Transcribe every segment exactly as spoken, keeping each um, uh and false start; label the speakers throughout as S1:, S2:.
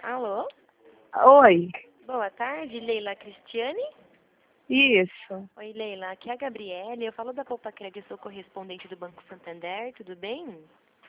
S1: Alô?
S2: Oi,
S1: Boa tarde, Leila Cristiane?
S2: isso.
S1: Oi, Leila. Aqui é a Gabriele. Eu falo da Poupa Crédito, sou correspondente do Banco Santander. Tudo bem?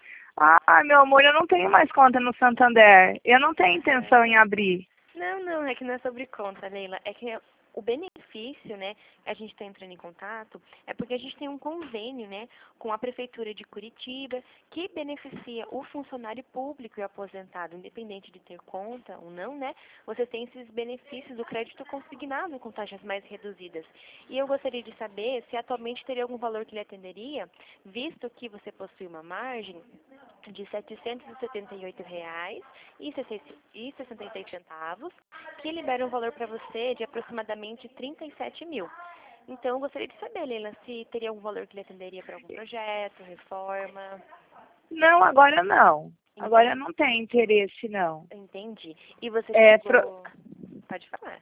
S2: Ah, meu amor, eu não tenho mais conta no Santander. Eu não tenho intenção em
S1: Ah,
S2: abrir.
S1: Não, não, é que não é sobre conta, Leila. É que o benefício, né, que a gente está entrando em contato é porque a gente tem um convênio, né, com a Prefeitura de Curitiba que beneficia o funcionário público e o aposentado, independente de ter conta ou não, né? Você tem esses benefícios do crédito consignado com taxas mais reduzidas. E eu gostaria de saber se atualmente teria algum valor que lhe atenderia, visto que você possui uma margem de setecentos e setenta e oito reais e sessenta e seis centavos, que libera um valor para você de aproximadamente trinta e sete mil. Então, eu gostaria de saber, Leila, se teria algum valor que lhe atenderia para algum projeto, reforma.
S2: Não, agora não. Agora eu
S1: Entendi.
S2: não tenho interesse, não.
S1: Entendi. E você
S2: É, pro...
S1: chegou... Pode falar.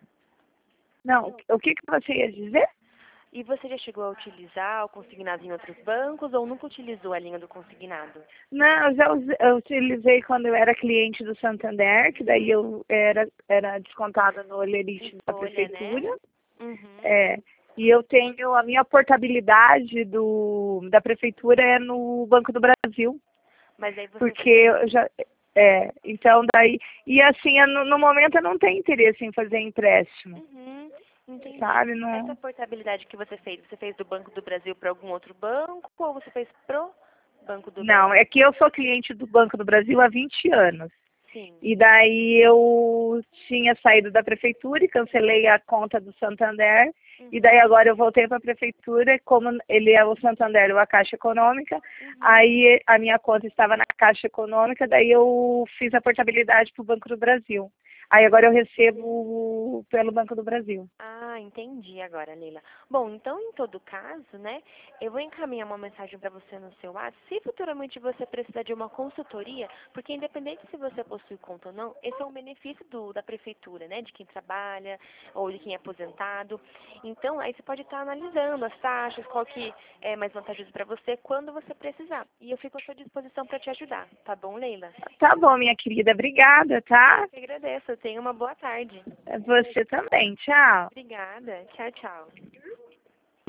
S2: Não, o que, que você ia dizer?
S1: E você já chegou a utilizar o consignado em outros bancos ou nunca utilizou a linha do consignado?
S2: Não, eu já use- eu utilizei quando eu era cliente do Santander, que daí eu era, era descontada no olerite da
S1: Folha, né?
S2: prefeitura.
S1: Uhum.
S2: É, e eu tenho a minha portabilidade do, da prefeitura é no Banco do Brasil.
S1: Mas aí você
S2: Porque eu já. É, então daí. E assim, eu, no, no momento eu não tenho interesse em fazer empréstimo,
S1: Uhum, entendi.
S2: sabe?
S1: Essa
S2: Não,
S1: portabilidade que você fez, você fez do Banco do Brasil para algum outro banco ou você fez pro Banco do
S2: não,
S1: Brasil?
S2: é que eu sou cliente do Banco do Brasil há vinte anos.
S1: Sim.
S2: E daí eu tinha saído da prefeitura e cancelei a conta do Santander. E daí
S1: Uhum,
S2: agora eu voltei para a prefeitura, como ele é o Santander ou a Caixa Econômica,
S1: uhum.
S2: aí a minha conta estava na Caixa Econômica, daí eu fiz a portabilidade para o Banco do Brasil. Aí agora eu recebo pelo Banco do Brasil.
S1: Ah, entendi agora, Leila. Bom, então, em todo caso, né, eu vou encaminhar uma mensagem para você no seu WhatsApp. Se futuramente você precisar de uma consultoria, porque independente se você possui conta ou não, esse é um benefício do, da prefeitura, né, de quem trabalha ou de quem é aposentado. Então, aí você pode estar analisando as taxas, qual que é mais vantajoso para você, quando você precisar. E eu fico à sua disposição para te ajudar, tá bom, Leila?
S2: Tá bom, minha querida, obrigada, tá?
S1: Eu que agradeço. Tenha uma boa tarde.
S2: Você também, tchau.
S1: Obrigada. Tchau, tchau.